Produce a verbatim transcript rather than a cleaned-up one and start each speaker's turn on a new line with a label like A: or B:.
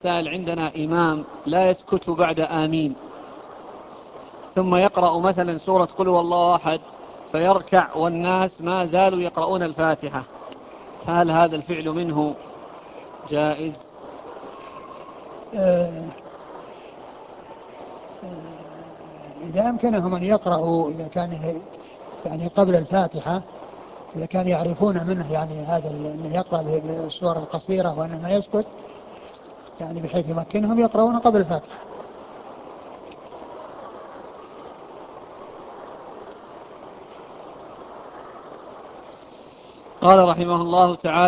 A: سائل: عندنا إمام لا يسكت بعد آمين، ثم يقرأ مثلا سورة قل هو الله أحد فيركع والناس ما زالوا يقرؤون الفاتحة، هل هذا الفعل منه جائز؟
B: آه إذا أمكنهم أن يقرأوا، إذا كان يعني قبل الفاتحة، إذا كان يعرفون منه يعني هذا أنه يقرأ بالسور القصيرة وأنه ما يسكت، يعني بحيث يمكنهم يقرؤون قبل الفاتحة.
A: قال رحمه الله تعالى: